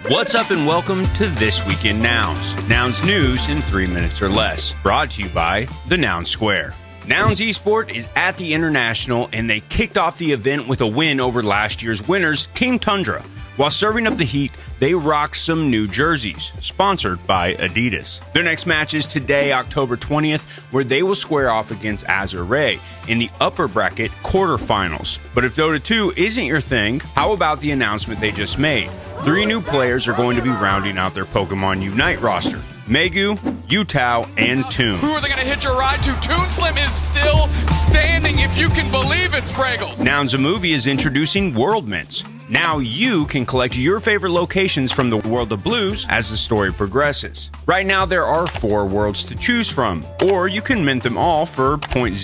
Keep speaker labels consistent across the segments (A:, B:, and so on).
A: What's up and welcome to This Week in Nouns. Nouns news in 3 minutes or less. Brought to you by the Noun Square. Nouns Esport is at the International and they kicked off the event with a win over last year's winners, Team Tundra. While serving up the heat, they rocked some new jerseys, sponsored by Adidas. Their next match is today, October 20th, where they will square off against Azure Ray in the upper bracket quarterfinals. But if Dota 2 isn't your thing, how about the announcement they just made? 3 new players are going to be rounding out their Pokemon Unite roster. Megu, Yutao, and Toon.
B: Who are they going to hitch a ride to? Toonslim is still standing, if you can believe it, Spraggle.
A: Nouns, a movie, is introducing World Mints. Now you can collect your favorite locations from the World of Blues as the story progresses. Right now there are 4 worlds to choose from, or you can mint them all for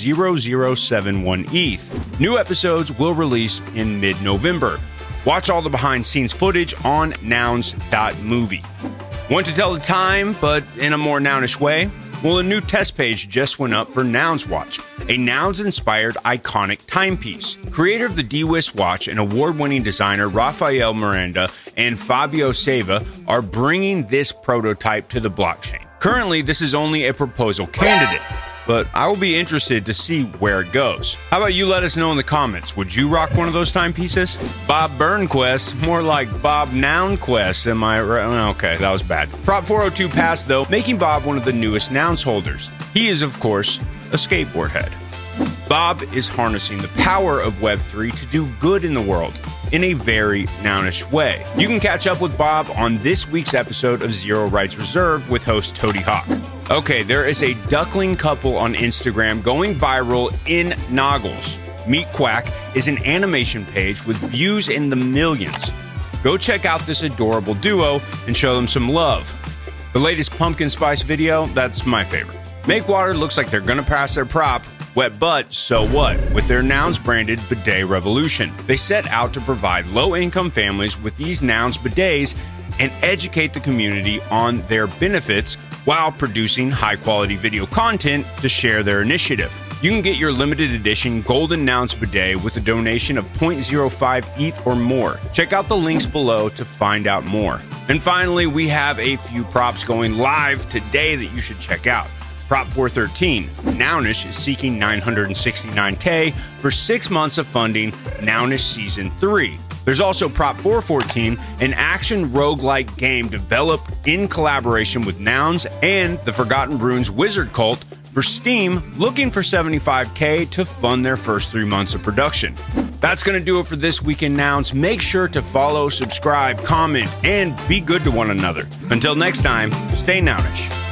A: 0.0071 ETH. New episodes will release in mid-November. Watch all the behind-scenes footage on nouns.movie. Want to tell the time, but in a more nounish way? Well, a new test page just went up for Nouns Watch, a Nouns-inspired iconic timepiece. Creator of the DWIS watch and award-winning designer Rafael Miranda and Fabio Seva are bringing this prototype to the blockchain. Currently, this is only a proposal candidate, but I will be interested to see where it goes. How about you let us know in the comments? Would you rock one of those timepieces? Bob Burnquest, more like Bob Nounquest, am I right? Okay, that was bad. Prop 402 passed, though, making Bob one of the newest Nouns holders. He is, of course, a skateboard head. Bob is harnessing the power of Web3 to do good in the world in a very nounish way. You can catch up with Bob on this week's episode of Zero Rights Reserved with host Toady Hawk. Okay, there is a duckling couple on Instagram going viral in Noggles. Meet Quack is an animation page with views in the millions. Go check out this adorable duo and show them some love. The latest pumpkin spice video, that's my favorite. Makewater looks like they're gonna pass their prop. Wet butt, so what? With their Nouns branded bidet revolution. They set out to provide low-income families with these Nouns bidets and educate the community on their benefits while producing high-quality video content to share their initiative. You can get your limited edition Golden Nouns bidet with a donation of 0.05 ETH or more. Check out the links below to find out more. And finally, we have a few props going live today that you should check out. Prop 413, Nounish is seeking $969K for 6 months of funding Nounish Season 3. There's also Prop 414, an action roguelike game developed in collaboration with Nouns and the Forgotten Runes Wizard Cult for Steam, looking for $75K to fund their first 3 months of production. That's going to do it for This Week in Nouns. Make sure to follow, subscribe, comment, and be good to one another. Until next time, stay nounish.